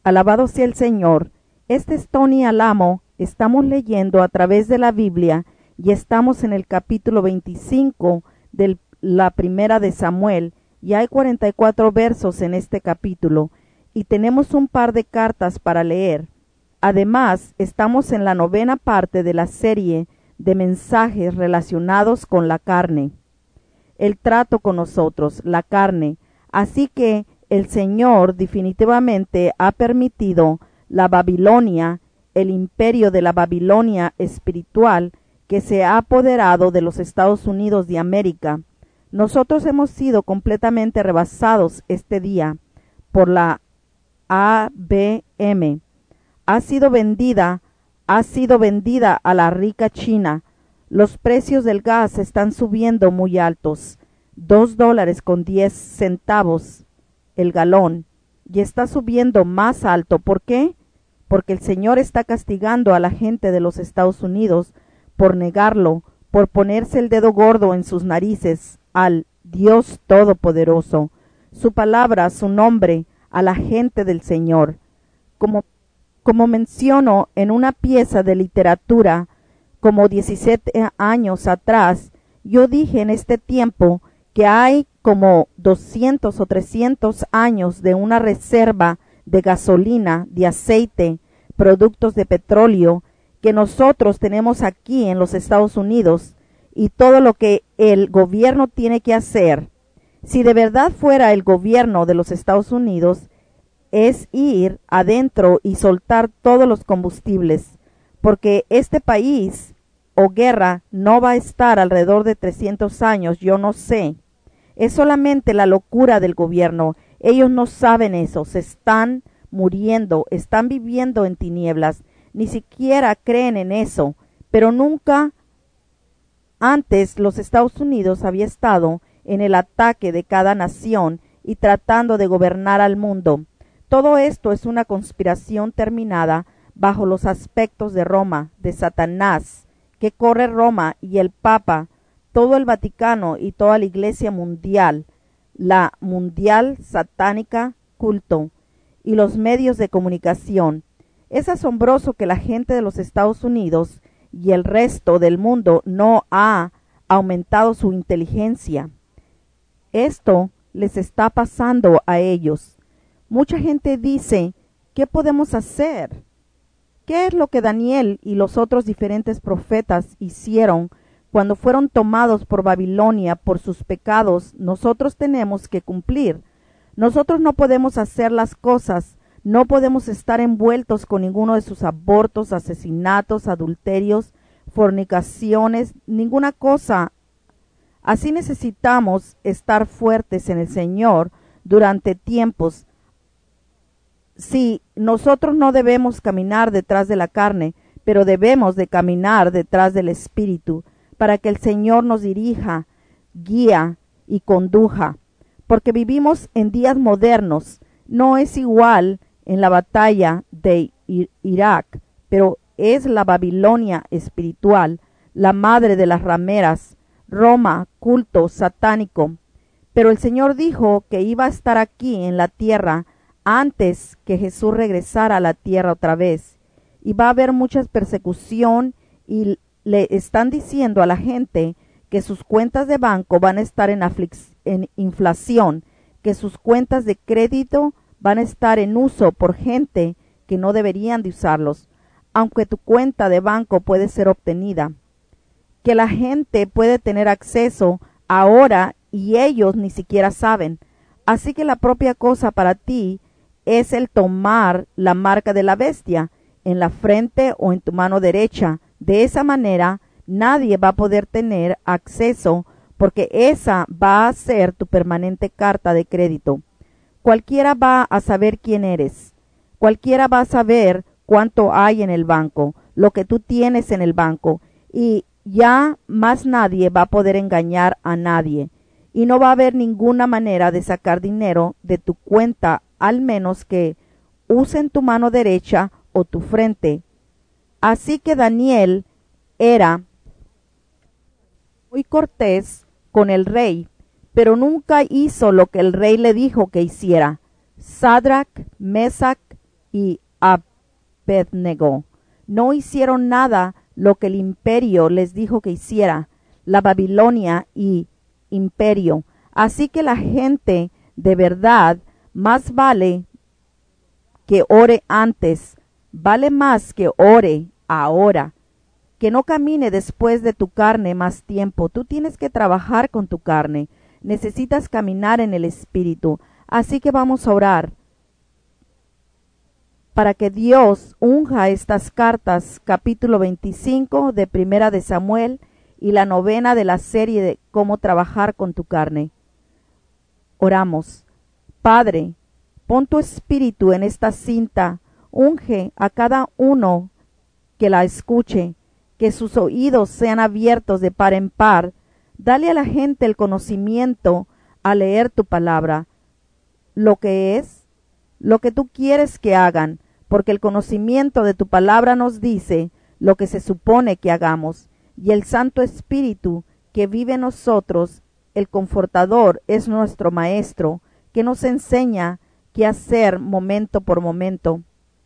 Alabado sea el Señor. Este es Tony Alamo. Estamos leyendo a través de la Biblia y estamos en el capítulo 25 de la primera de Samuel, y hay 44 versos en este capítulo, y tenemos un par de cartas para leer. Además, estamos en la 9ª parte de la serie de mensajes relacionados con la carne. El trato con nosotros, la carne. Así que el Señor definitivamente ha permitido la Babilonia, el imperio de la Babilonia espiritual, que se ha apoderado de los Estados Unidos de América. Nosotros hemos sido completamente rebasados este día por la ABM. Ha sido vendida a la rica China. Los precios del gas están subiendo muy altos, $2.10 el galón, y está subiendo más alto. ¿Por qué? Porque el Señor está castigando a la gente de los Estados Unidos por negarlo, por ponerse el dedo gordo en sus narices al Dios Todopoderoso, su palabra, su nombre, a la gente del Señor. Como menciono en una pieza de literatura, como 17 años atrás, yo dije en este tiempo que hay como 200 o 300 años de una reserva de gasolina, de aceite, productos de petróleo, que nosotros tenemos aquí en los Estados Unidos, y todo lo que el gobierno tiene que hacer, si de verdad fuera el gobierno de los Estados Unidos, es ir adentro y soltar todos los combustibles, porque este país o guerra no va a estar alrededor de 300 años, yo no sé. Es solamente la locura del gobierno. Ellos no saben eso, se están muriendo, están viviendo en tinieblas, ni siquiera creen en eso. Pero nunca antes los Estados Unidos había estado en el ataque de cada nación y tratando de gobernar al mundo. Todo esto es una conspiración terminada bajo los aspectos de Roma, de Satanás, que corre Roma y el Papa, todo el Vaticano y toda la Iglesia mundial, la mundial satánica culto y los medios de comunicación. Es asombroso que la gente de los Estados Unidos y el resto del mundo no ha aumentado su inteligencia. Esto les está pasando a ellos. Mucha gente dice, ¿qué podemos hacer? ¿Qué es lo que Daniel y los otros diferentes profetas hicieron cuando fueron tomados por Babilonia por sus pecados? Nosotros tenemos que cumplir. Nosotros no podemos hacer las cosas, no podemos estar envueltos con ninguno de sus abortos, asesinatos, adulterios, fornicaciones, ninguna cosa. Así necesitamos estar fuertes en el Señor durante tiempos. Sí, nosotros no debemos caminar detrás de la carne, pero debemos de caminar detrás del Espíritu, para que el Señor nos dirija, guía y conduja. Porque vivimos en días modernos. No es igual en la batalla de Irak, pero es la Babilonia espiritual, la madre de las rameras, Roma, culto satánico. Pero el Señor dijo que iba a estar aquí en la tierra antes que Jesús regresara a la tierra otra vez. Y va a haber mucha persecución, y le están diciendo a la gente que sus cuentas de banco van a estar en inflación, que sus cuentas de crédito van a estar en uso por gente que no deberían de usarlos, aunque tu cuenta de banco puede ser obtenida, que la gente puede tener acceso ahora y ellos ni siquiera saben. Así que la propia cosa para ti es el tomar la marca de la bestia en la frente o en tu mano derecha. De esa manera nadie va a poder tener acceso, porque esa va a ser tu permanente carta de crédito. Cualquiera va a saber quién eres. Cualquiera va a saber cuánto hay en el banco, lo que tú tienes en el banco, y ya más nadie va a poder engañar a nadie. Y no va a haber ninguna manera de sacar dinero de tu cuenta, al menos que usen tu mano derecha o tu frente. Así que Daniel era muy cortés con el rey, pero nunca hizo lo que el rey le dijo que hiciera. Sadrach, Mesach y Abednego. No hicieron nada lo que el imperio les dijo que hiciera, la Babilonia y imperio. Así que la gente de verdad más vale que ore antes, vale más que ore ahora, que no camine después de tu carne más tiempo. Tú tienes que trabajar con tu carne, necesitas caminar en el Espíritu. Así que vamos a orar para que Dios unja estas cartas, capítulo 25 de Primera de Samuel y la 9ª de la serie de cómo trabajar con tu carne. Oramos. Padre, pon tu espíritu en esta cinta, unge a cada uno que la escuche, que sus oídos sean abiertos de par en par. Dale a la gente el conocimiento a leer tu palabra, lo que es, lo que tú quieres que hagan, porque el conocimiento de tu palabra nos dice lo que se supone que hagamos, y el Santo Espíritu que vive en nosotros, el Confortador, es nuestro Maestro, que nos enseña qué hacer momento por momento,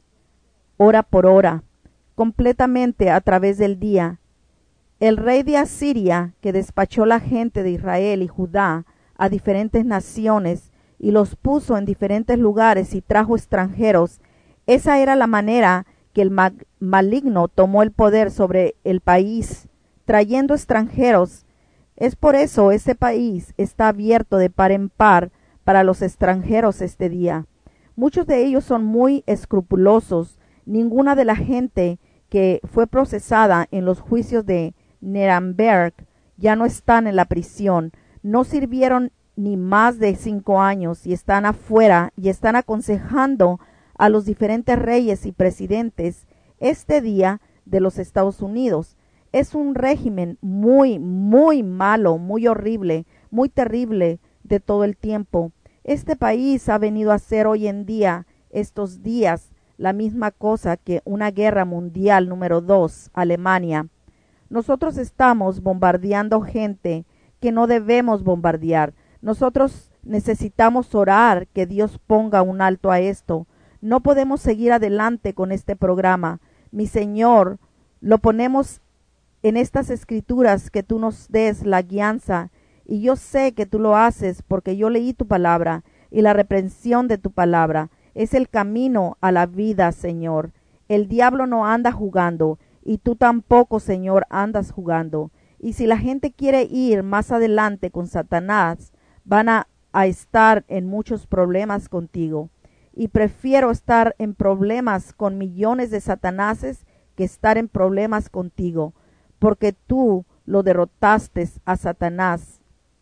hora por hora, completamente a través del día. El rey de Asiria, que despachó la gente de Israel y Judá a diferentes naciones y los puso en diferentes lugares y trajo extranjeros, esa era la manera que el maligno tomó el poder sobre el país, trayendo extranjeros. Es por eso ese país está abierto de par en par para los extranjeros este día. Muchos de ellos son muy escrupulosos. Ninguna de la gente que fue procesada en los juicios de Nuremberg ya no están en la prisión. No sirvieron ni más de 5 años y están afuera y están aconsejando a los diferentes reyes y presidentes este día de los Estados Unidos. Es un régimen muy, muy malo, muy horrible, muy terrible de todo el tiempo. Este país ha venido a ser hoy en día, estos días, la misma cosa que una guerra mundial número 2, Alemania. Nosotros estamos bombardeando gente que no debemos bombardear. Nosotros necesitamos orar que Dios ponga un alto a esto. No podemos seguir adelante con este programa. Mi Señor, lo ponemos en estas escrituras, que tú nos des la guianza, y yo sé que tú lo haces porque yo leí tu palabra, y la reprensión de tu palabra es el camino a la vida, Señor. El diablo no anda jugando, y tú tampoco, Señor, andas jugando. Y si la gente quiere ir más adelante con Satanás, van a estar en muchos problemas contigo. Y prefiero estar en problemas con millones de Satanáses que estar en problemas contigo, porque tú lo derrotaste a Satanás.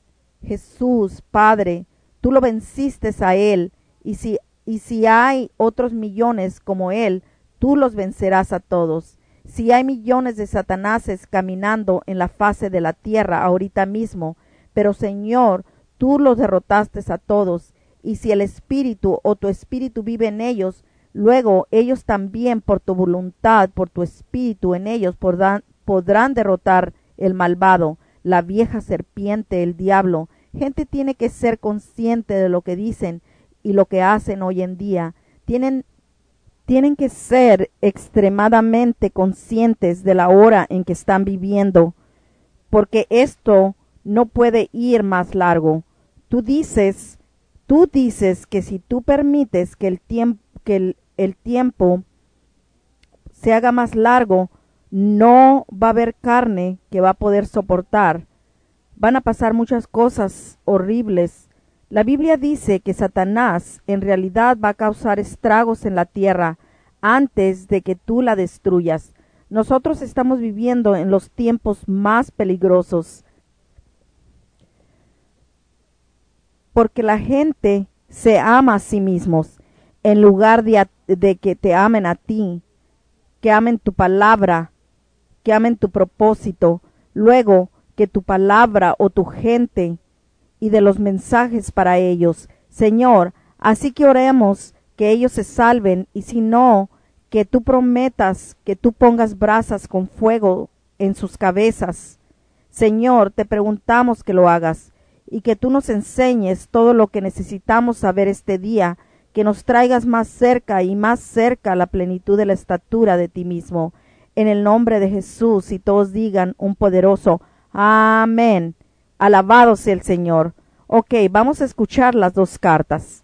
Jesús, Padre, tú lo venciste a él, y si hay otros millones como él, tú los vencerás a todos. Si hay millones de Satanáses caminando en la fase de la tierra ahorita mismo, pero Señor, tú los derrotaste a todos, y si el Espíritu o tu Espíritu vive en ellos, luego ellos también por tu voluntad, por tu Espíritu en ellos podrán derrotar el malvado, la vieja serpiente, el diablo. Gente tiene que ser consciente de lo que dicen y lo que hacen hoy en día. Tienen que ser extremadamente conscientes de la hora en que están viviendo, porque esto no puede ir más largo. Tú dices que si tú permites que el tiempo se haga más largo, no va a haber carne que va a poder soportar. Van a pasar muchas cosas horribles. La Biblia dice que Satanás en realidad va a causar estragos en la tierra antes de que tú la destruyas. Nosotros estamos viviendo en los tiempos más peligrosos, porque la gente se ama a sí mismos en lugar de que te amen a ti, que amen tu palabra, que amen tu propósito, luego que tu palabra o tu gente y de los mensajes para ellos. Señor, así que oremos que ellos se salven, y si no, que tú prometas que tú pongas brasas con fuego en sus cabezas. Señor, te preguntamos que lo hagas, y que tú nos enseñes todo lo que necesitamos saber este día, que nos traigas más cerca y más cerca a la plenitud de la estatura de ti mismo. En el nombre de Jesús, y todos digan un poderoso amén. Alabado sea el Señor. Ok, vamos a escuchar las dos cartas.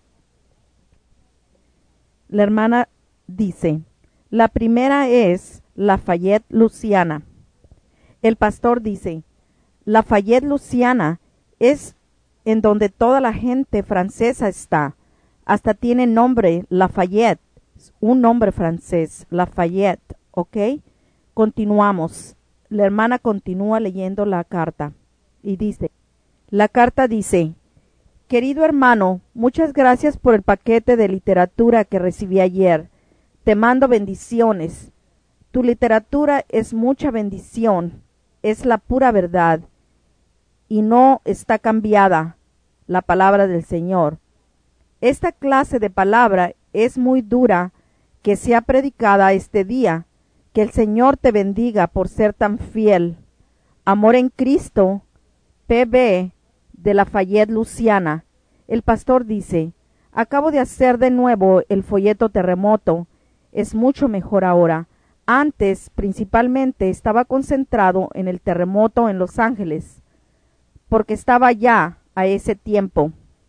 La hermana dice, la primera es Lafayette, Luisiana. El pastor dice, Lafayette, Luisiana es en donde toda la gente francesa está. Hasta tiene nombre Lafayette, un nombre francés, Lafayette, ¿ok? Continuamos. La hermana continúa leyendo la carta y dice, la carta dice, querido hermano, muchas gracias por el paquete de literatura que recibí ayer. Te mando bendiciones. Tu literatura es mucha bendición, es la pura verdad y no está cambiada la palabra del Señor. Esta clase de palabra es muy dura que sea predicada este día. Que el Señor te bendiga por ser tan fiel. Amor en Cristo, P.B. de Lafayette, Luisiana. El pastor dice, acabo de hacer de nuevo el folleto Terremoto. Es mucho mejor ahora. Antes, principalmente, estaba concentrado en el terremoto en Los Ángeles, porque estaba ya a ese tiempo.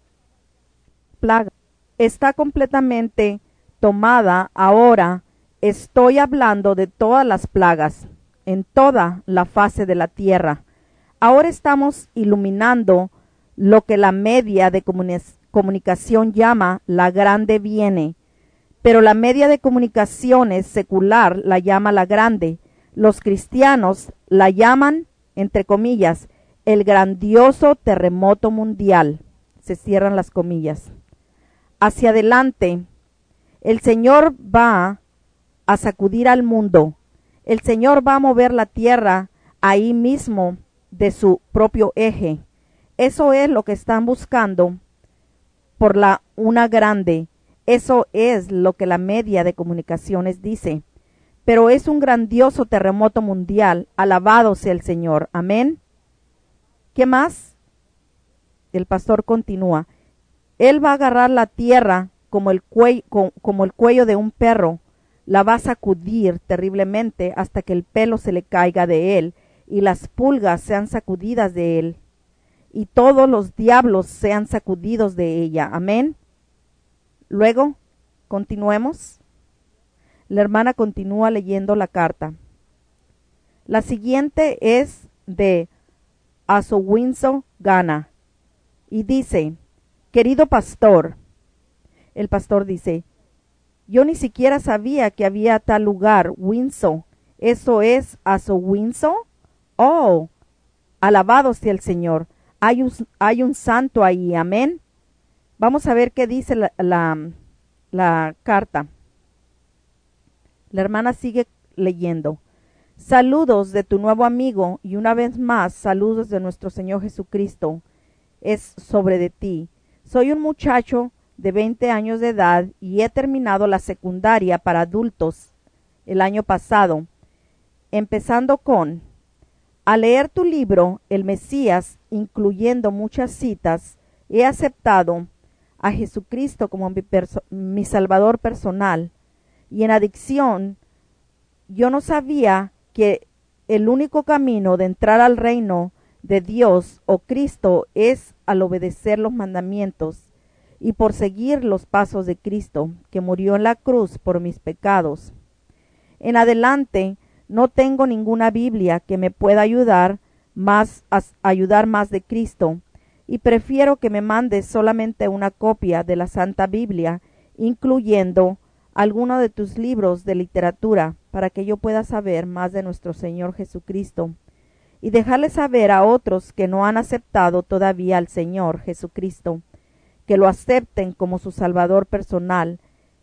Plaga está completamente tomada ahora. Estoy hablando de todas las plagas en toda la fase de la tierra. Ahora estamos iluminando lo que la media de comunicación llama la grande viene, pero la media de comunicaciones secular la llama la grande. Los cristianos la llaman, entre comillas, el grandioso terremoto mundial. Se cierran las comillas. Hacia adelante, el Señor va a sacudir al mundo. El Señor va a mover la tierra ahí mismo de su propio eje. Eso es lo que están buscando por la una grande. Eso es lo que la media de comunicaciones dice. Pero es un grandioso terremoto mundial. Alabado sea el Señor. Amén. ¿Qué más? El pastor continúa. Él va a agarrar la tierra como el cuello de un perro. La va a sacudir terriblemente hasta que el pelo se le caiga de él y las pulgas sean sacudidas de él y todos los diablos sean sacudidos de ella. Amén. Luego, continuemos. La hermana continúa leyendo la carta. La siguiente es de Oswego, Ghana, y dice, querido pastor, el pastor dice, yo ni siquiera sabía que había tal lugar, Windsor. ¿Eso es Oswego? Oh, alabado sea el Señor. Hay un santo ahí, amén. Vamos a ver qué dice la carta. La hermana sigue leyendo. Saludos de tu nuevo amigo y una vez más saludos de nuestro Señor Jesucristo. Es sobre de ti. Soy un muchacho de 20 años de edad y he terminado la secundaria para adultos el año pasado, empezando con, al leer tu libro, El Mesías, incluyendo muchas citas, he aceptado a Jesucristo como mi Salvador personal, y en adicción, yo no sabía que el único camino de entrar al reino de Dios o Cristo es al obedecer los mandamientos y por seguir los pasos de Cristo, que murió en la cruz por mis pecados. En adelante, no tengo ninguna Biblia que me pueda ayudar más de Cristo, y prefiero que me mandes solamente una copia de la Santa Biblia, incluyendo alguno de tus libros de literatura, para que yo pueda saber más de nuestro Señor Jesucristo, y dejarle saber a otros que no han aceptado todavía al Señor Jesucristo, que lo acepten como su Salvador personal.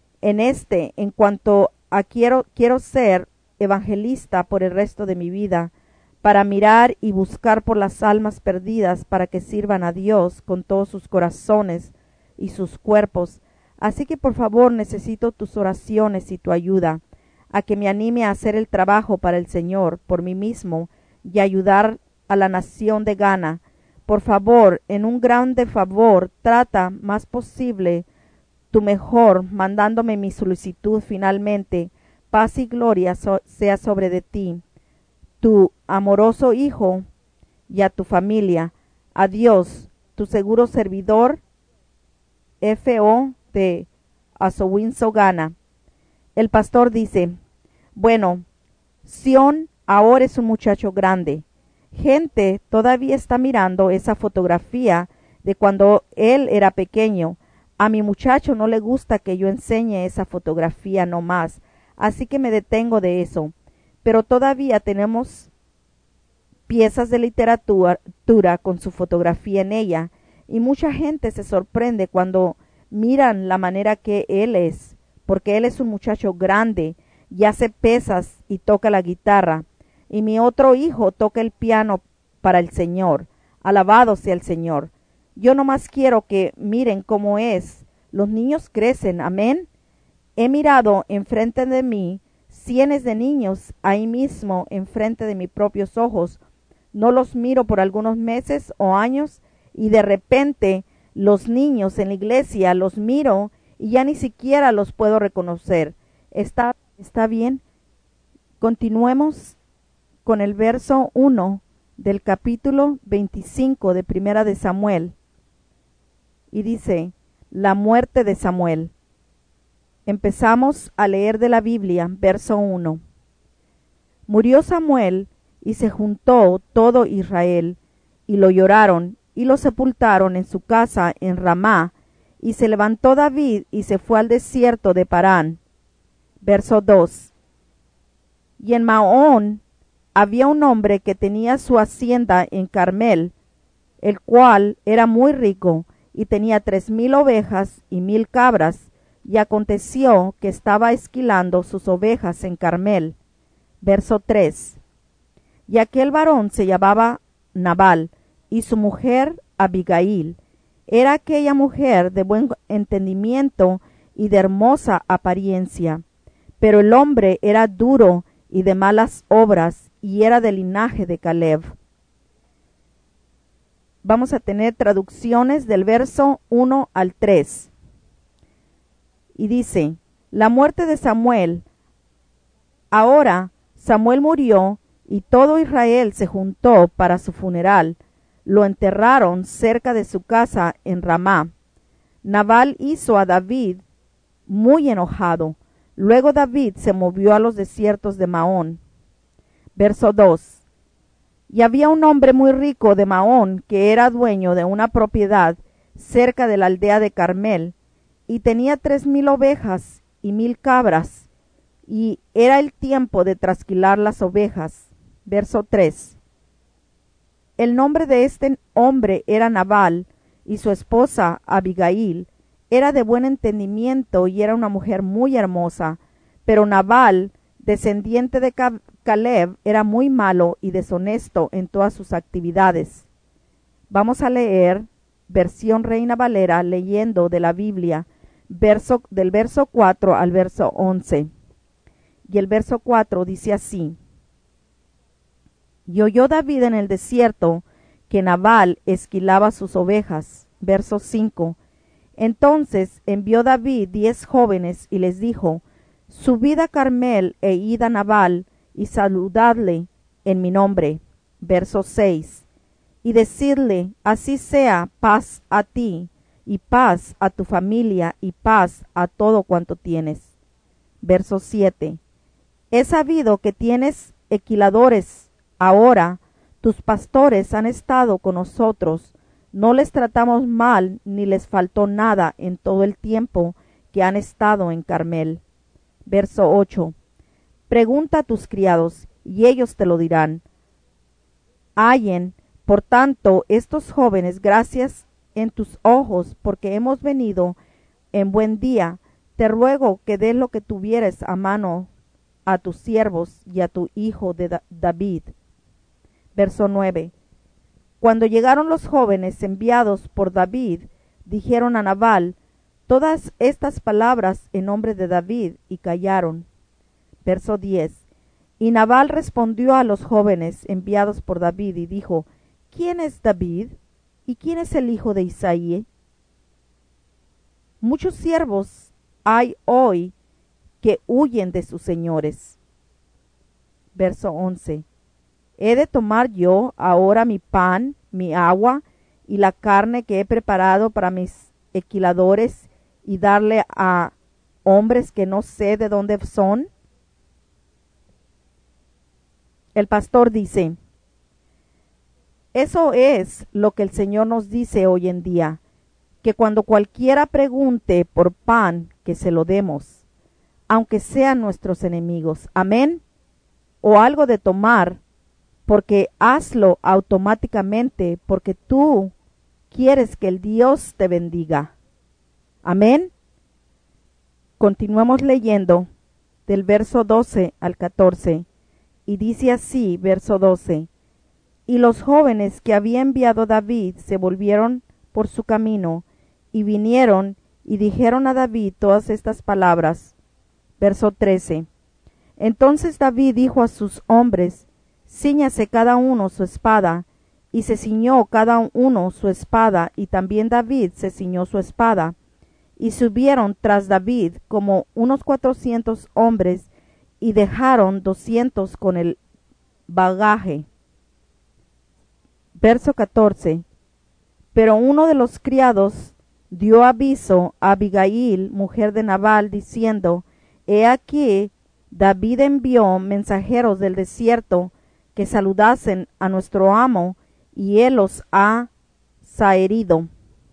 En cuanto a quiero ser evangelista por el resto de mi vida, para mirar y buscar por las almas perdidas para que sirvan a Dios con todos sus corazones y sus cuerpos. Así que por favor necesito tus oraciones y tu ayuda, a que me anime a hacer el trabajo para el Señor por mí mismo y ayudar a la nación de Ghana. Por favor, en un grande favor, trata más posible tu mejor, mandándome mi solicitud finalmente, paz y gloria sea sobre de ti, tu amoroso hijo, y a tu familia. Adiós, tu seguro servidor, F.O. de Asowin-Sogana. El pastor dice: bueno, Sion ahora es un muchacho grande. Gente todavía está mirando esa fotografía de cuando él era pequeño. A mi muchacho no le gusta que yo enseñe esa fotografía no más, así que me detengo de eso. Pero todavía tenemos piezas de literatura con su fotografía en ella, y mucha gente se sorprende cuando miran la manera que él es, porque él es un muchacho grande y hace pesas y toca la guitarra, y mi otro hijo toca el piano para el Señor. Alabado sea el Señor. Yo nomás quiero que miren cómo es. Los niños crecen, amén. He mirado enfrente de mí cientos de niños ahí mismo enfrente de mis propios ojos. No los miro por algunos meses o años, y de repente los niños en la iglesia los miro y ya ni siquiera los puedo reconocer. ¿Está bien? Continuemos con el verso 1 del capítulo 25 de Primera de Samuel. Y dice: la muerte de Samuel. Empezamos a leer de la Biblia, verso 1. Murió Samuel, y se juntó todo Israel, y lo lloraron, y lo sepultaron en su casa en Ramá, y se levantó David, y se fue al desierto de Parán. Verso 2. Y en Maón había un hombre que tenía su hacienda en Carmel, el cual era muy rico, y tenía 3,000 ovejas y 1,000 cabras, y aconteció que estaba esquilando sus ovejas en Carmel. Verso 3. Y aquel varón se llamaba Nabal, y su mujer Abigail. Era aquella mujer de buen entendimiento y de hermosa apariencia. Pero el hombre era duro y de malas obras, y era del linaje de Caleb. Vamos a tener traducciones del verso 1 al 3. Y dice: la muerte de Samuel. Ahora Samuel murió, y todo Israel se juntó para su funeral. Lo enterraron cerca de su casa en Ramá. Nabal hizo a David muy enojado. Luego David se movió a los desiertos de Maón. Verso 2. Y había un hombre muy rico de Maón, que era dueño de una propiedad cerca de la aldea de Carmel, y tenía 3,000 ovejas y 1,000 cabras, y era el tiempo de trasquilar las ovejas. Verso 3. El nombre de este hombre era Nabal, y su esposa Abigail era de buen entendimiento y era una mujer muy hermosa. Pero Nabal, descendiente de Caleb, era muy malo y deshonesto en todas sus actividades. Vamos a leer versión Reina Valera, leyendo de la Biblia, del verso 4 al verso 11. Y el verso 4 dice así: y oyó David en el desierto que Nabal esquilaba sus ovejas. Verso 5. Entonces envió David 10 jóvenes y les dijo: subid a Carmel e id a Nabal y saludadle en mi nombre. Verso 6. Y decidle: así sea, paz a ti, y paz a tu familia, y paz a todo cuanto tienes. Verso 7. He sabido que tienes esquiladores. Ahora tus pastores han estado con nosotros, no les tratamos mal ni les faltó nada en todo el tiempo que han estado en Carmel. Verso 8. Pregunta a tus criados, y ellos te lo dirán. Hallen, por tanto, estos jóvenes gracias en tus ojos, porque hemos venido en buen día. Te ruego que des lo que tuvieres a mano a tus siervos y a tu hijo de David. Verso 9. Cuando llegaron los jóvenes enviados por David, dijeron a Nabal todas estas palabras en nombre de David, y callaron. Verso 10. Y Nabal respondió a los jóvenes enviados por David y dijo: ¿quién es David? ¿Y quién es el hijo de Isaí? Muchos siervos hay hoy que huyen de sus señores. Verso 11. ¿He de tomar yo ahora mi pan, mi agua y la carne que he preparado para mis esquiladores y darle a hombres que no sé de dónde son? El pastor dice, eso es lo que el Señor nos dice hoy en día, que cuando cualquiera pregunte por pan, que se lo demos, aunque sean nuestros enemigos. Amén. O algo de tomar, porque hazlo automáticamente, porque tú quieres que el Dios te bendiga. Amén. Continuamos leyendo del verso 12 al 14, y dice así, verso 12, y los jóvenes que había enviado David se volvieron por su camino, y vinieron y dijeron a David todas estas palabras. Verso 13, entonces David dijo a sus hombres, cíñase cada uno su espada, y se ciñó cada uno su espada, y también David se ciñó su espada, y subieron tras David como unos 400 hombres, y dejaron 200 con el bagaje. Verso 14, pero uno de los criados dio aviso a Abigail, mujer de Nabal, diciendo, he aquí, David envió mensajeros del desierto que saludasen a nuestro amo, y él los ha zaherido.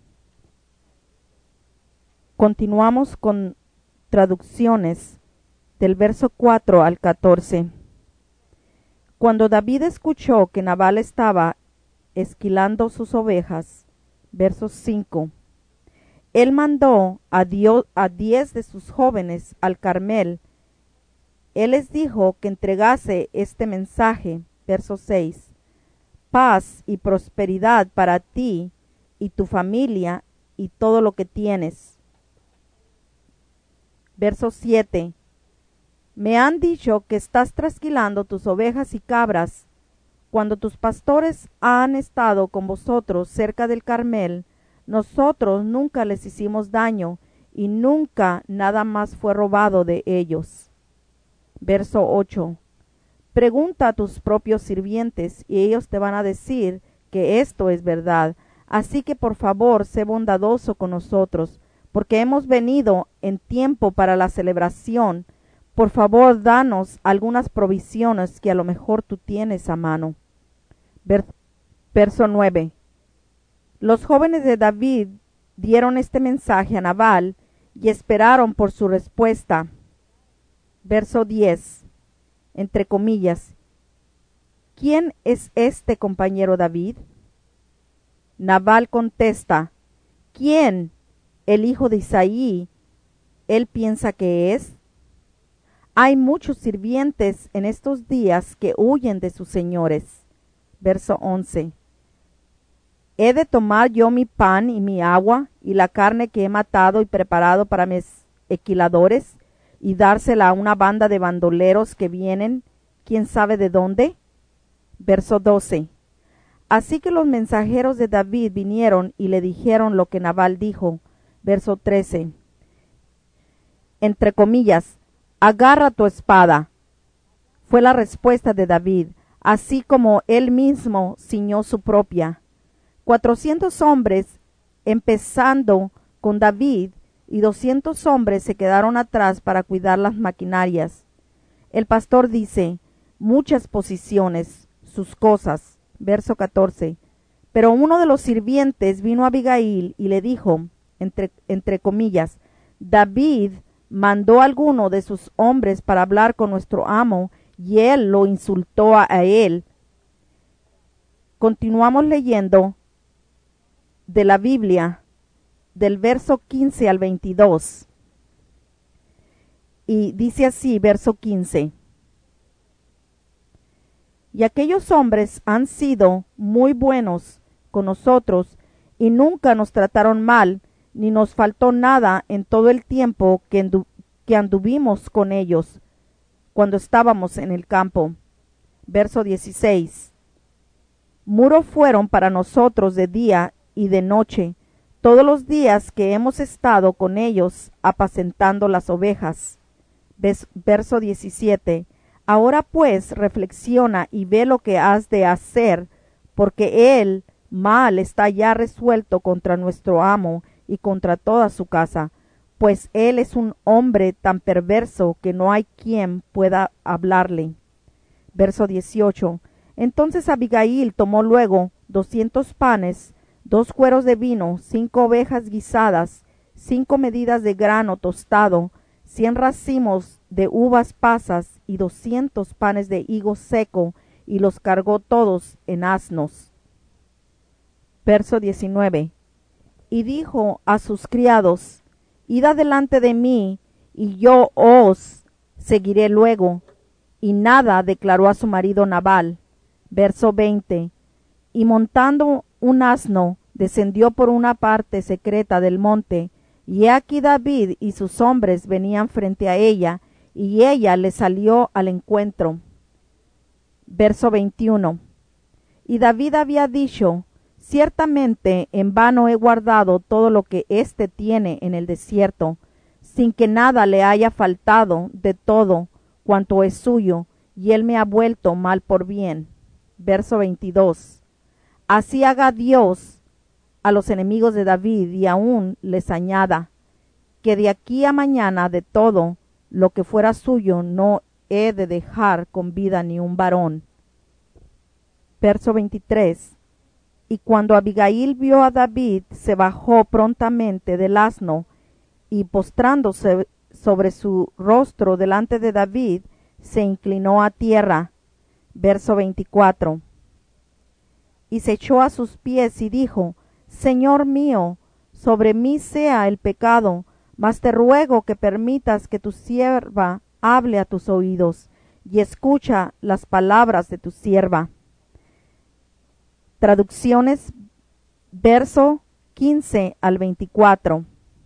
Continuamos con traducciones del verso 4 al 14. Cuando David escuchó que Nabal estaba esquilando sus ovejas, verso 5, él mandó a 10 de sus jóvenes al Carmel. Él les dijo que entregase este mensaje, verso 6, paz y prosperidad para ti y tu familia y todo lo que tienes. Verso 7, me han dicho que estás trasquilando tus ovejas y cabras. Cuando tus pastores han estado con vosotros cerca del Carmel, nosotros nunca les hicimos daño y nunca nada más fue robado de ellos. Verso 8. Pregunta a tus propios sirvientes y ellos te van a decir que esto es verdad. Así que por favor, sé bondadoso con nosotros, porque hemos venido en tiempo para la celebración. Por favor, danos algunas provisiones que a lo mejor tú tienes a mano. Verso 9. Los jóvenes de David dieron este mensaje a Nabal y esperaron por su respuesta. Verso 10, entre comillas, ¿quién es este compañero David? Nabal contesta, ¿quién? El hijo de Isaí, él piensa que es. Hay muchos sirvientes en estos días que huyen de sus señores. Verso 11. ¿He de tomar yo mi pan y mi agua y la carne que he matado y preparado para mis esquiladores y dársela a una banda de bandoleros que vienen, quién sabe de dónde? Verso 12. Así que los mensajeros de David vinieron y le dijeron lo que Nabal dijo. Verso 13. Entre comillas, agarra tu espada. Fue la respuesta de David, así como él mismo ciñó su propia. 400 hombres, empezando con David, y 200 hombres se quedaron atrás para cuidar las maquinarias. El pastor dice, muchas posiciones, sus cosas. Verso 14. Pero uno de los sirvientes vino a Abigail y le dijo, entre comillas, David mandó a alguno de sus hombres para hablar con nuestro amo, y él lo insultó a él. Continuamos leyendo de la Biblia, del verso 15 al 22. Y dice así, verso 15. Y aquellos hombres han sido muy buenos con nosotros, y nunca nos trataron mal, ni nos faltó nada en todo el tiempo que anduvimos con ellos, cuando estábamos en el campo. Verso 16. Muro fueron para nosotros de día y de noche, todos los días que hemos estado con ellos apacentando las ovejas. Verso 17. Ahora pues reflexiona y ve lo que has de hacer, porque el mal está ya resuelto contra nuestro amo y contra toda su casa, pues él es un hombre tan perverso que no hay quien pueda hablarle. Verso 18. Entonces Abigail tomó luego 200 panes, 2 cueros de vino, 5 ovejas guisadas, 5 medidas de grano tostado, 100 racimos de uvas pasas y 200 panes de higo seco, y los cargó todos en asnos. Verso 19. Y dijo a sus criados: Id adelante de mí, y yo os seguiré luego. Y nada declaró a su marido Nabal. Verso 20. Y montando un asno, descendió por una parte secreta del monte, y he aquí David y sus hombres venían frente a ella, y ella le salió al encuentro. Verso 21. Y David había dicho: Ciertamente en vano he guardado todo lo que éste tiene en el desierto, sin que nada le haya faltado de todo cuanto es suyo, y él me ha vuelto mal por bien. Verso 22. Así haga Dios a los enemigos de David, y aún les añada, que de aquí a mañana de todo lo que fuera suyo no he de dejar con vida ni un varón. Verso 23. Y cuando Abigail vio a David, se bajó prontamente del asno, y postrándose sobre su rostro delante de David, se inclinó a tierra. Verso 24. Y se echó a sus pies y dijo: Señor mío, sobre mí sea el pecado, mas te ruego que permitas que tu sierva hable a tus oídos, y escucha las palabras de tu sierva. Traducciones, verso 15 al 24.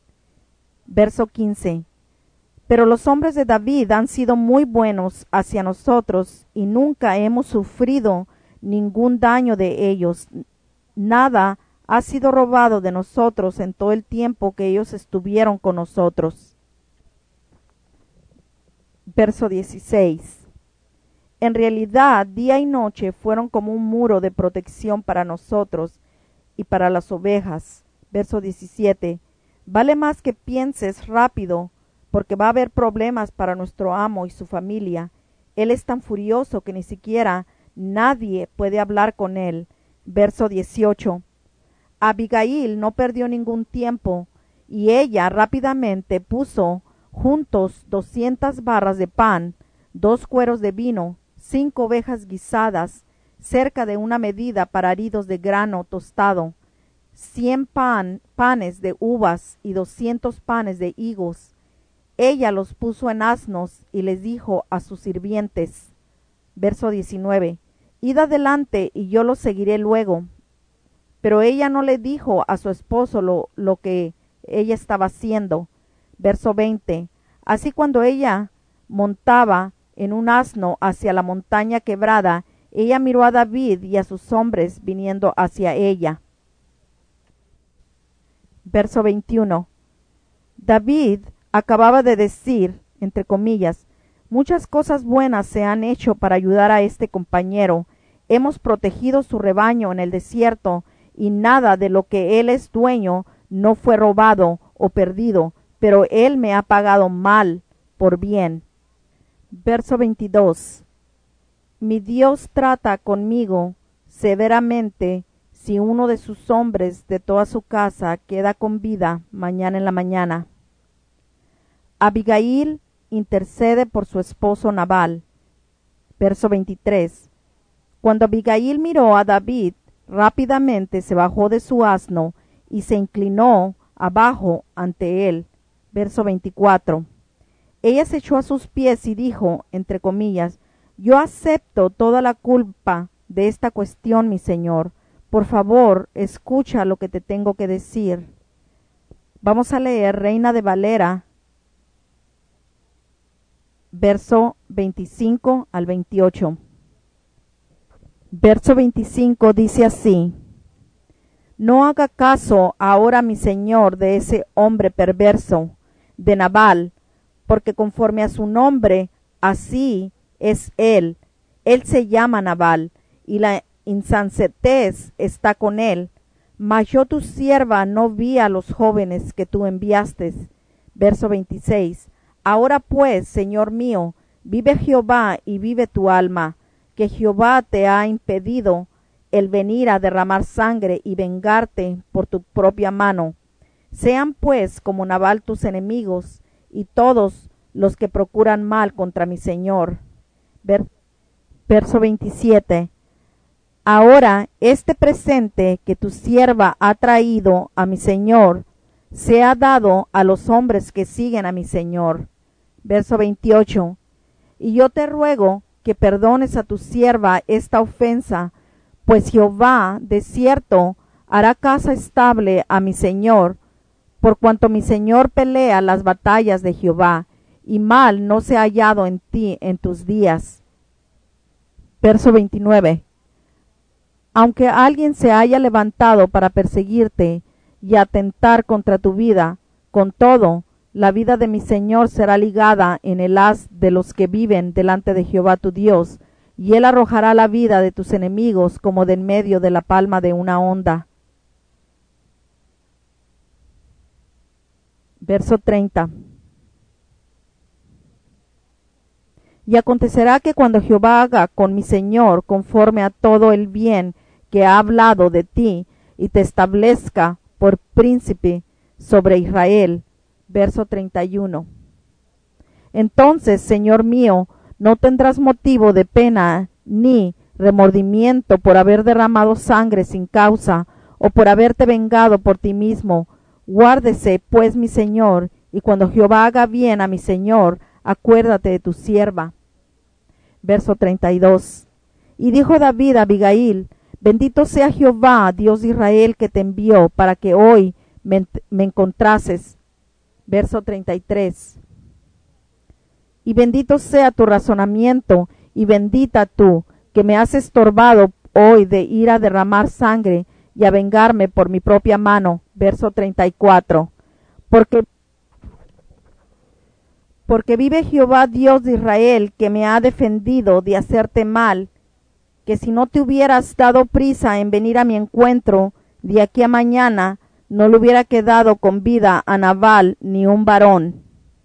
Verso 15. Pero los hombres de David han sido muy buenos hacia nosotros, y nunca hemos sufrido ningún daño de ellos. Nada ha sido robado de nosotros en todo el tiempo que ellos estuvieron con nosotros. Verso 16. En realidad, día y noche fueron como un muro de protección para nosotros y para las ovejas. Verso 17. Vale más que pienses rápido, porque va a haber problemas para nuestro amo y su familia. Él es tan furioso que ni siquiera nadie puede hablar con él. Verso 18. Abigail no perdió ningún tiempo, y ella rápidamente puso juntos 200 barras de pan, 2 cueros de vino, 5 ovejas guisadas, cerca de una medida para haridos de grano tostado, 100 panes de uvas y 200 panes de higos. Ella los puso en asnos y les dijo a sus sirvientes. Verso 19. Id adelante y yo los seguiré luego. Pero ella no le dijo a su esposo lo que ella estaba haciendo. Verso 20. Así cuando ella montaba en un asno hacia la montaña quebrada, ella miró a David y a sus hombres viniendo hacia ella. Verso 21. David acababa de decir, entre comillas: muchas cosas buenas se han hecho para ayudar a este compañero. Hemos protegido su rebaño en el desierto, y nada de lo que él es dueño no fue robado o perdido, pero él me ha pagado mal por bien. Verso 22. Mi Dios trata conmigo severamente si uno de sus hombres de toda su casa queda con vida mañana en la mañana. Abigail intercede por su esposo Nabal. Verso 23. Cuando Abigail miró a David, rápidamente se bajó de su asno y se inclinó abajo ante él. Verso 24. Ella se echó a sus pies y dijo, entre comillas: yo acepto toda la culpa de esta cuestión, mi señor. Por favor, escucha lo que te tengo que decir. Vamos a leer Reina de Valera, verso 25 al 28. Verso 25 dice así: No haga caso ahora mi señor de ese hombre perverso, de Nabal, porque conforme a su nombre, así es él. Él se llama Nabal, y la insensatez está con él. Mas yo tu sierva no vi a los jóvenes que tú enviaste. Verso 26. Ahora pues, Señor mío, vive Jehová y vive tu alma, que Jehová te ha impedido el venir a derramar sangre y vengarte por tu propia mano. Sean pues como Nabal tus enemigos y todos los que procuran mal contra mi Señor. Verso 27. Ahora este presente que tu sierva ha traído a mi Señor sea dado a los hombres que siguen a mi Señor. Verso 28. Y yo te ruego que perdones a tu sierva esta ofensa, pues Jehová de cierto hará casa estable a mi Señor, por cuanto mi Señor pelea las batallas de Jehová, y mal no se ha hallado en ti en tus días. Verso 29. Aunque alguien se haya levantado para perseguirte y atentar contra tu vida, con todo, la vida de mi Señor será ligada en el haz de los que viven delante de Jehová tu Dios, y él arrojará la vida de tus enemigos como de en medio de la palma de una onda. Verso 30. Y acontecerá que cuando Jehová haga con mi Señor conforme a todo el bien que ha hablado de ti, y te establezca por príncipe sobre Israel. Verso 31. Entonces, Señor mío, no tendrás motivo de pena ni remordimiento por haber derramado sangre sin causa, o por haberte vengado por ti mismo. Guárdese, pues, mi Señor, y cuando Jehová haga bien a mi Señor, acuérdate de tu sierva. Verso 32. Y dijo David a Abigail: Bendito sea Jehová, Dios de Israel, que te envió para que hoy me encontrases. Verso 33. Y bendito sea tu razonamiento, y bendita tú, que me has estorbado hoy de ir a derramar sangre y a vengarme por mi propia mano. Verso 34. Porque vive Jehová Dios de Israel, que me ha defendido de hacerte mal, que si no te hubieras dado prisa en venir a mi encuentro, de aquí a mañana no le hubiera quedado con vida a Nabal ni un varón.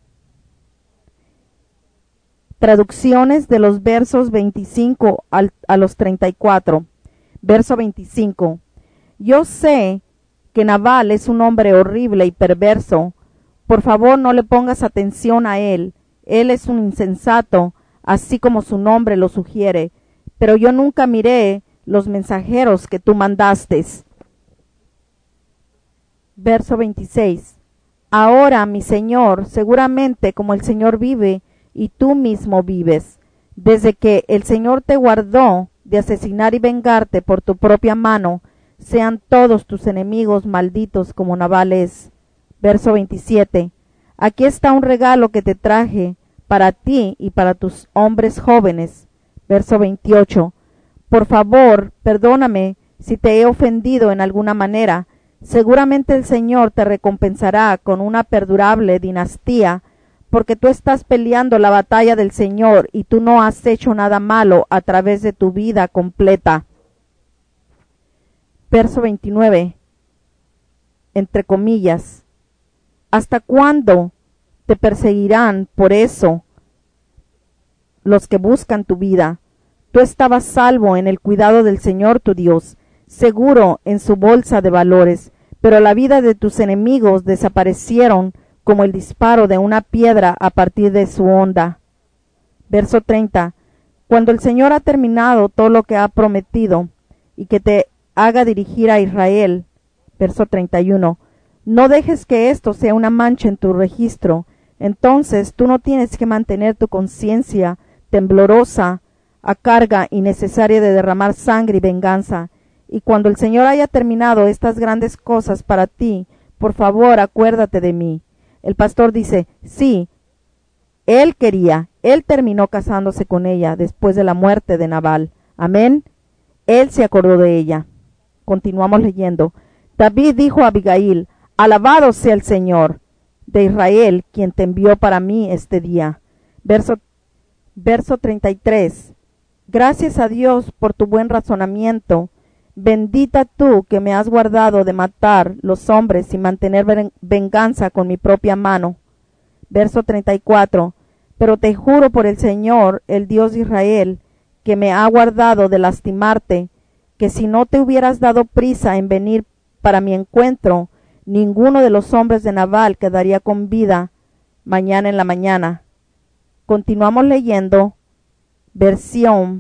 Traducciones de los versos 25 a los 34. Verso 25. Yo sé que Nabal es un hombre horrible y perverso. Por favor, no le pongas atención a él. Él es un insensato, así como su nombre lo sugiere. Pero yo nunca miré los mensajeros que tú mandaste. Verso 26. Ahora, mi Señor, seguramente como el Señor vive, y tú mismo vives, desde que el Señor te guardó de asesinar y vengarte por tu propia mano, sean todos tus enemigos malditos como Nabal es. Verso 27. Aquí está un regalo que te traje para ti y para tus hombres jóvenes. Verso 28. Por favor, perdóname si te he ofendido en alguna manera. Seguramente el Señor te recompensará con una perdurable dinastía, porque tú estás peleando la batalla del Señor y tú no has hecho nada malo a través de tu vida completa. Verso 29. Entre comillas. ¿Hasta cuándo te perseguirán por eso los que buscan tu vida? Tú estabas salvo en el cuidado del Señor tu Dios, seguro en su bolsa de valores, pero la vida de tus enemigos desaparecieron como el disparo de una piedra a partir de su honda. Verso 30. Cuando el Señor ha terminado todo lo que ha prometido y que te haga dirigir a Israel. Verso 31. No dejes que esto sea una mancha en tu registro. Entonces tú no tienes que mantener tu conciencia temblorosa a carga innecesaria de derramar sangre y venganza. Y cuando el Señor haya terminado estas grandes cosas para ti, por favor acuérdate de mí. El pastor dice, sí, él terminó casándose con ella después de la muerte de Nabal. Amén. Él se acordó de ella. Continuamos leyendo. David dijo a Abigail: Alabado sea el Señor de Israel, quien te envió para mí este día. Verso 33. Gracias a Dios por tu buen razonamiento. Bendita tú que me has guardado de matar los hombres y mantener venganza con mi propia mano. Verso 34. Pero te juro por el Señor, el Dios de Israel, que me ha guardado de lastimarte, que si no te hubieras dado prisa en venir para mi encuentro, ninguno de los hombres de Nabal quedaría con vida mañana en la mañana. Continuamos leyendo, versión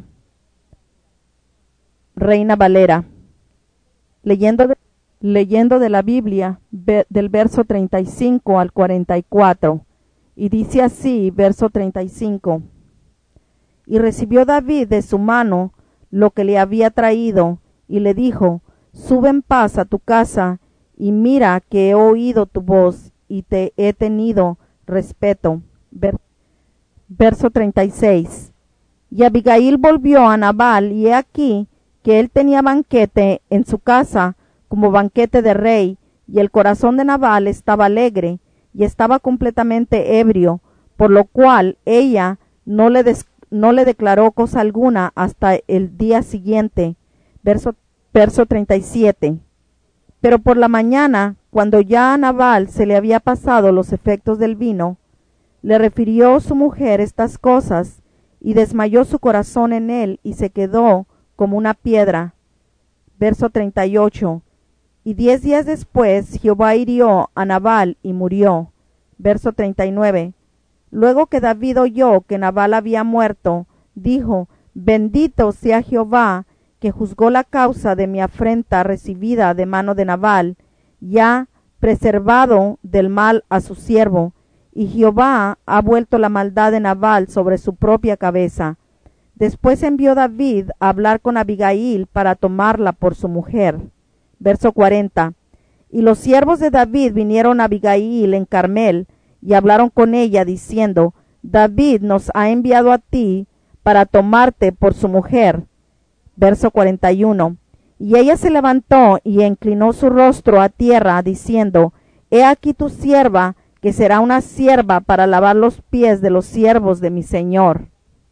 Reina Valera, leyendo de la Biblia del verso 35 al 44, y dice así, verso 35: Y recibió David de su mano lo que le había traído, y le dijo: Sube en paz a tu casa, y mira que he oído tu voz, y te he tenido respeto. Verso 36. Y Abigail volvió a Nabal, y he aquí que él tenía banquete en su casa, como banquete de rey, y el corazón de Nabal estaba alegre, y estaba completamente ebrio, por lo cual ella no le declaró cosa alguna hasta el día siguiente. Verso 37. Pero por la mañana, cuando ya a Nabal se le había pasado los efectos del vino, le refirió su mujer estas cosas, y desmayó su corazón en él, y se quedó como una piedra. Verso 38. Y 10 días después Jehová hirió a Nabal y murió. Verso 39. Luego que David oyó que Nabal había muerto, dijo: Bendito sea Jehová, que juzgó la causa de mi afrenta recibida de mano de Nabal, y ha preservado del mal a su siervo, y Jehová ha vuelto la maldad de Nabal sobre su propia cabeza. Después envió David a hablar con Abigail para tomarla por su mujer. Verso 40. Y los siervos de David vinieron a Abigail en Carmel, y hablaron con ella, diciendo: David nos ha enviado a ti para tomarte por su mujer. Verso 41. Y ella se levantó y inclinó su rostro a tierra, diciendo: He aquí tu sierva, que será una sierva para lavar los pies de los siervos de mi señor.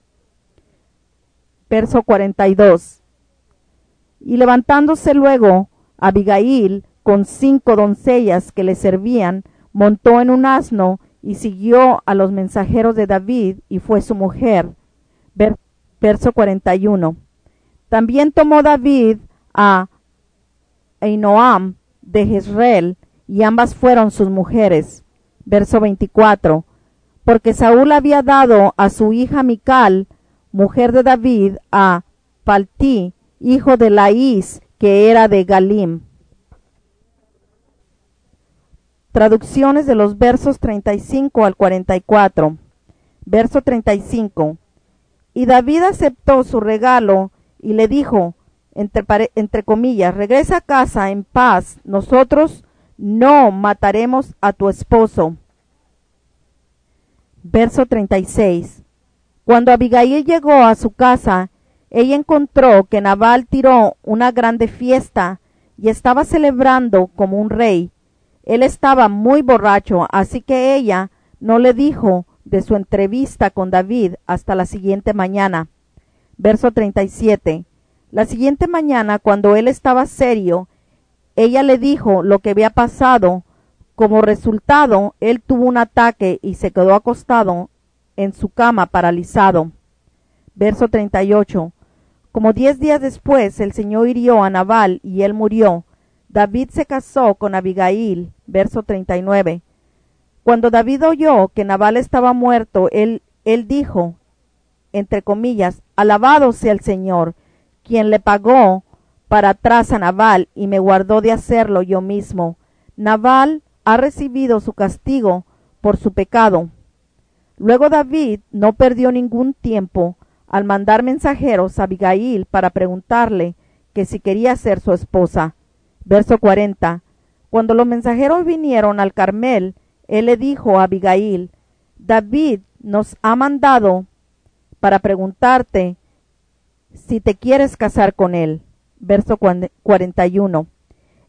Verso 42. Y levantándose luego Abigail con 5 doncellas que le servían, montó en un asno y siguió a los mensajeros de David, y fue su mujer. Verso 41. También tomó David a Ahinoam de Jezreel, y ambas fueron sus mujeres. Verso 24. Porque Saúl había dado a su hija Mical, mujer de David, a Paltí, hijo de Laís, que era de Galim. Traducciones de los versos 35 al 44. Verso 35. Y David aceptó su regalo y le dijo, entre comillas: regresa a casa en paz, nosotros no mataremos a tu esposo. Verso 36. Cuando Abigail llegó a su casa, ella encontró que Nabal tiró una grande fiesta y estaba celebrando como un rey. Él estaba muy borracho, así que ella no le dijo de su entrevista con David hasta la siguiente mañana. Verso 37. La siguiente mañana, cuando él estaba serio, ella le dijo lo que había pasado. Como resultado, él tuvo un ataque y se quedó acostado en su cama paralizado. Verso 38. Como 10 días después, el Señor hirió a Nabal y él murió. David se casó con Abigail. Verso 39. Cuando David oyó que Nabal estaba muerto, él dijo, entre comillas: alabado sea el Señor, quien le pagó para atrás a Nabal y me guardó de hacerlo yo mismo. Nabal ha recibido su castigo por su pecado. Luego David no perdió ningún tiempo al mandar mensajeros a Abigail para preguntarle que si quería ser su esposa. Verso 40. Cuando los mensajeros vinieron al Carmel, él le dijo a Abigail: David nos ha mandado para preguntarte si te quieres casar con él. Verso 41.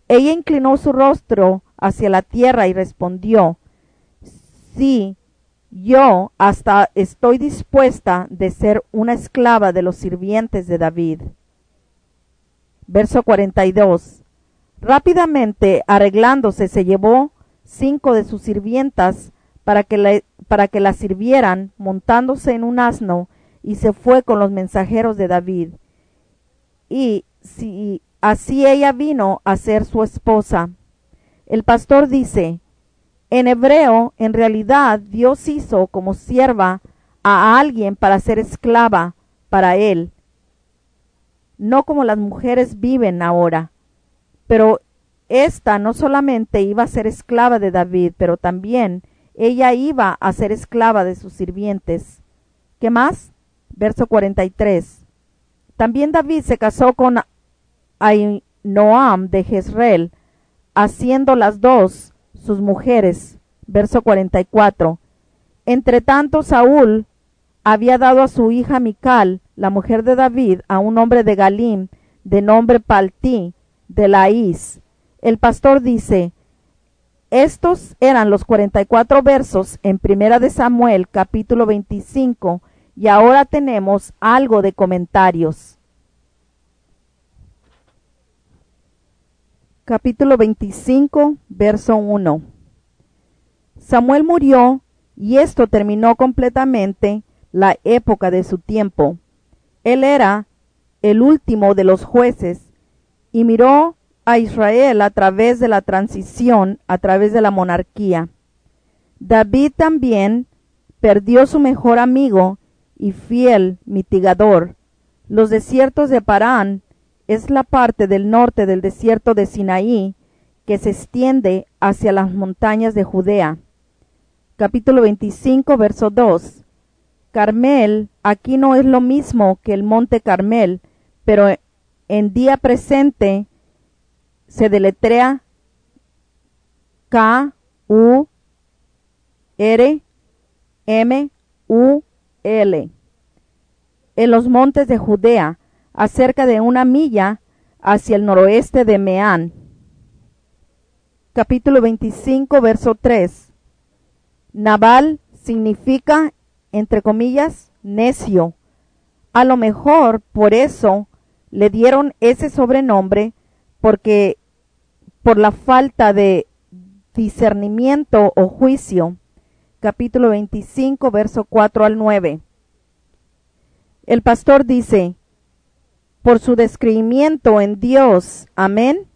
Ella inclinó su rostro hacia la tierra y respondió: sí, yo hasta estoy dispuesta de ser una esclava de los sirvientes de David. Verso 42. Rápidamente arreglándose se llevó 5 de sus sirvientas para que la sirvieran, montándose en un asno, y se fue con los mensajeros de David. Y así ella vino a ser su esposa. El pastor dice: en hebreo, en realidad, Dios hizo como sierva a alguien para ser esclava para él, no como las mujeres viven ahora. Pero esta no solamente iba a ser esclava de David, pero también ella iba a ser esclava de sus sirvientes. ¿Qué más? Verso 43. También David se casó con Ahinoam de Jezreel, haciendo las dos sus mujeres. Verso 44. Entre tanto, Saúl había dado a su hija Mical, la mujer de David, a un hombre de Galim, de nombre Paltí, de Laís. El pastor dice: estos eran los 44 versos en Primera de Samuel, capítulo 25, y ahora tenemos algo de comentarios. Capítulo 25, verso 1. Samuel murió, y esto terminó completamente la época de su tiempo. Él era el último de los jueces, y miró a Israel a través de la transición, a través de la monarquía. David también perdió su mejor amigo y fiel mitigador. Los desiertos de Parán es la parte del norte del desierto de Sinaí que se extiende hacia las montañas de Judea. Capítulo 25, verso 2. Carmel aquí no es lo mismo que el monte Carmel, pero en día presente se deletrea K-U-R-M-U-L. En los montes de Judea, a cerca de 1 milla hacia el noroeste de Meán. Capítulo 25, verso 3. Nabal significa, entre comillas, necio. A lo mejor por eso le dieron ese sobrenombre, porque por la falta de discernimiento o juicio. Capítulo 25, verso 4 al 9. El pastor dice: por su descreimiento en Dios. Amén.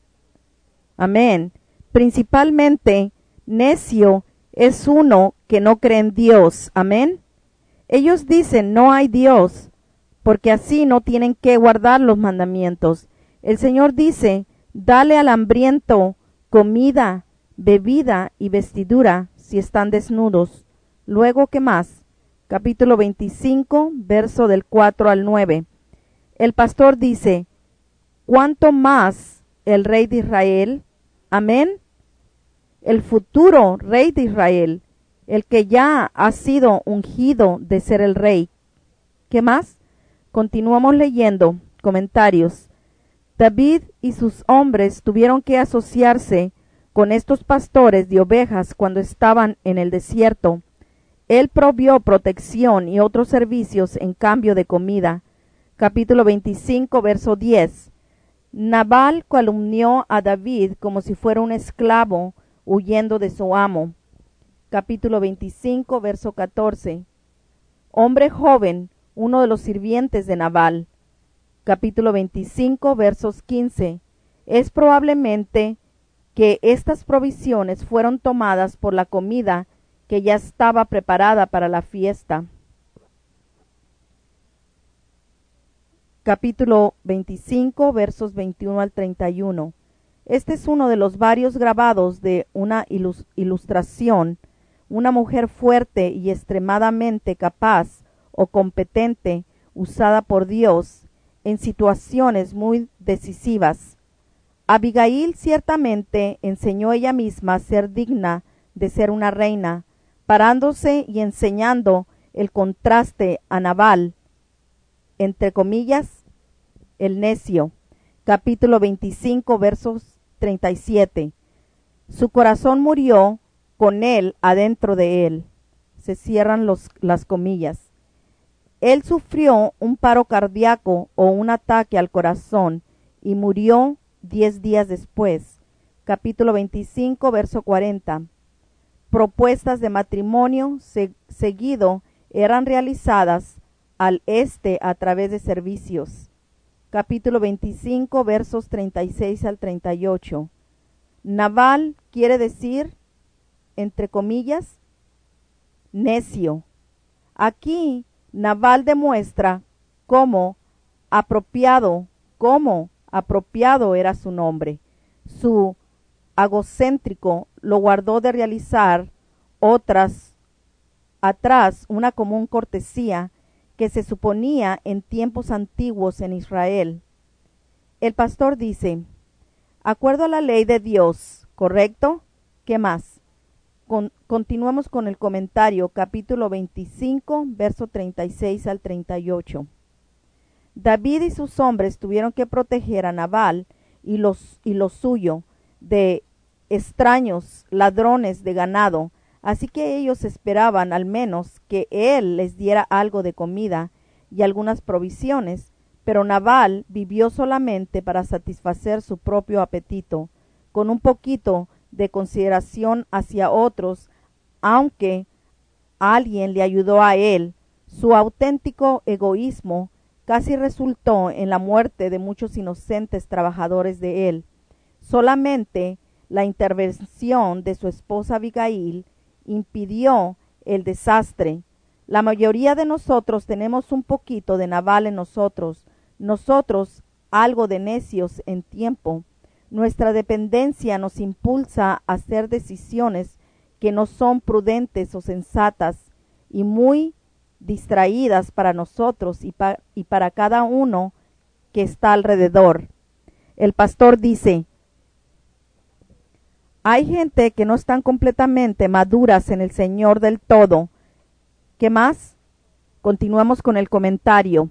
Amén. Principalmente, necio es uno que no cree en Dios. Amén. Ellos dicen: no hay Dios, porque así no tienen que guardar los mandamientos. El Señor dice: dale al hambriento comida, bebida y vestidura si están desnudos. Luego, ¿qué más? Capítulo 25, verso del 4 al 9. El pastor dice: ¿cuánto más el rey de Israel? Amén. El futuro rey de Israel, el que ya ha sido ungido de ser el rey. ¿Qué más? Continuamos leyendo comentarios. David y sus hombres tuvieron que asociarse con estos pastores de ovejas cuando estaban en el desierto. Él proveyó protección y otros servicios en cambio de comida. Capítulo 25, verso 10. Nabal calumnió a David como si fuera un esclavo huyendo de su amo. Capítulo 25, verso 14. Hombre joven, uno de los sirvientes de Nabal. Capítulo 25, versos 15. Es probablemente que estas provisiones fueron tomadas por la comida que ya estaba preparada para la fiesta. Capítulo 25, versos 21 al 31. Este es uno de los varios grabados de una ilustración. Una mujer fuerte y extremadamente capaz o competente, usada por Dios en situaciones muy decisivas. Abigail ciertamente enseñó ella misma a ser digna de ser una reina, parándose y enseñando el contraste a Nabal, entre comillas, el necio. Capítulo 25, versos 37. Su corazón murió con él adentro de él. Se cierran las comillas. Él sufrió un paro cardíaco o un ataque al corazón y murió 10 días después. Capítulo 25, verso 40. Propuestas de matrimonio seguido eran realizadas al este a través de servicios. Capítulo 25, versos 36 al 38. Nabal quiere decir, entre comillas, necio. Aquí Nabal demuestra cómo apropiado era su nombre. Su egocéntrico lo guardó de realizar atrás una común cortesía que se suponía en tiempos antiguos en Israel. El pastor dice, acuerdo a la ley de Dios, ¿correcto? ¿Qué más? Continuemos con el comentario, capítulo 25, verso 36 al 38. David y sus hombres tuvieron que proteger a Nabal y lo suyo de extraños ladrones de ganado, así que ellos esperaban al menos que él les diera algo de comida y algunas provisiones, pero Nabal vivió solamente para satisfacer su propio apetito, con un poquito de consideración hacia otros, aunque alguien le ayudó a él. Su auténtico egoísmo casi resultó en la muerte de muchos inocentes trabajadores de él. Solamente la intervención de su esposa Abigail impidió el desastre. La mayoría de nosotros tenemos un poquito de Nabal en nosotros algo de necios en tiempo. Nuestra dependencia nos impulsa a hacer decisiones que no son prudentes o sensatas y muy distraídas para nosotros y para cada uno que está alrededor. El pastor dice, hay gente que no están completamente maduras en el Señor del todo. ¿Qué más? Continuamos con el comentario.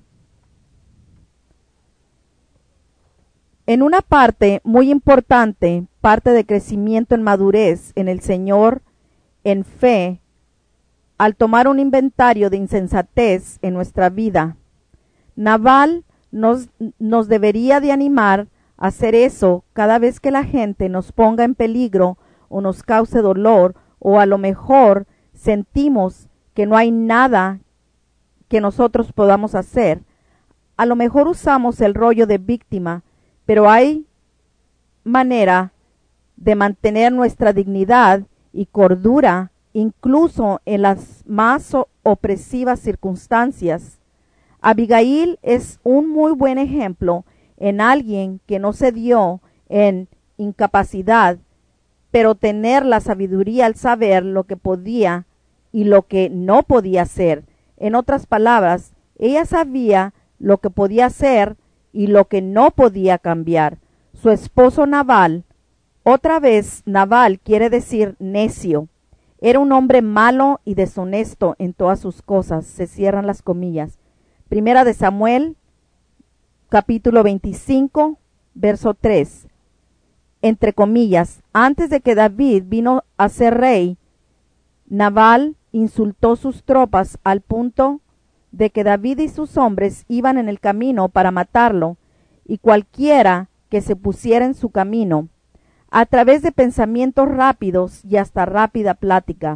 En una parte muy importante, parte de crecimiento en madurez en el Señor, en fe, al tomar un inventario de insensatez en nuestra vida. Nabal nos debería de animar a hacer eso cada vez que la gente nos ponga en peligro o nos cause dolor, o a lo mejor sentimos que no hay nada que nosotros podamos hacer. A lo mejor usamos el rollo de víctima, pero hay manera de mantener nuestra dignidad y cordura incluso en las más opresivas circunstancias. Abigail es un muy buen ejemplo en alguien que no se dio en incapacidad, pero tener la sabiduría al saber lo que podía y lo que no podía hacer. En otras palabras, ella sabía lo que podía hacer y lo que no podía cambiar. Su esposo Nabal, otra vez Nabal quiere decir necio, era un hombre malo y deshonesto en todas sus cosas. Se cierran las comillas. Primera de Samuel, capítulo 25, verso 3. Entre comillas, antes de que David vino a ser rey, Nabal insultó sus tropas al punto de que David y sus hombres iban en el camino para matarlo, y cualquiera que se pusiera en su camino, a través de pensamientos rápidos y hasta rápida plática.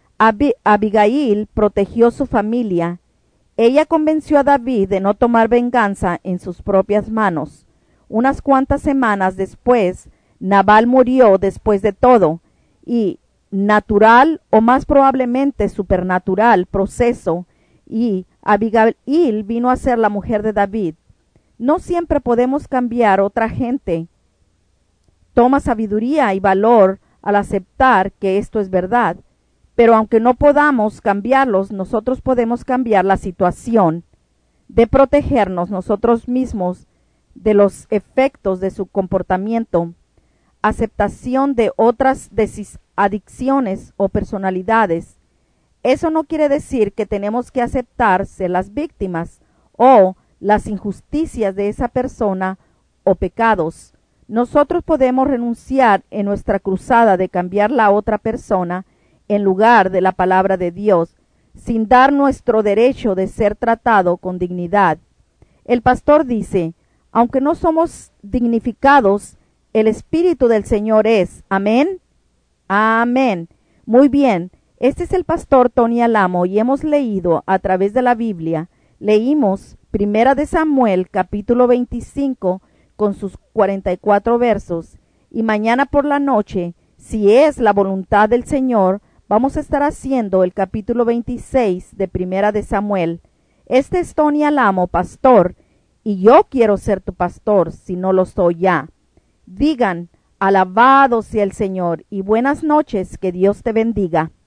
Abigail protegió su familia. Ella convenció a David de no tomar venganza en sus propias manos. Unas cuantas semanas después, Nabal murió después de todo, y natural o más probablemente supernatural proceso, y Abigail vino a ser la mujer de David. No siempre podemos cambiar otra gente. Toma sabiduría y valor al aceptar que esto es verdad, pero aunque no podamos cambiarlos, nosotros podemos cambiar la situación de protegernos nosotros mismos de los efectos de su comportamiento. Aceptación de otras adicciones o personalidades. Eso no quiere decir que tenemos que aceptarse las víctimas o las injusticias de esa persona o pecados. Nosotros podemos renunciar en nuestra cruzada de cambiar la otra persona en lugar de la palabra de Dios, sin dar nuestro derecho de ser tratado con dignidad. El pastor dice, aunque no somos dignificados, el Espíritu del Señor es. Amén. Amén. Muy bien. Este es el pastor Tony Alamo y hemos leído a través de la Biblia. Leímos 1 de Samuel capítulo 25 con sus 44 versos. Y mañana por la noche, si es la voluntad del Señor, vamos a estar haciendo el capítulo 26 de 1 de Samuel. Este es Tony Alamo, pastor, y yo quiero ser tu pastor si no lo soy ya. Digan, alabado sea el Señor, y buenas noches, que Dios te bendiga.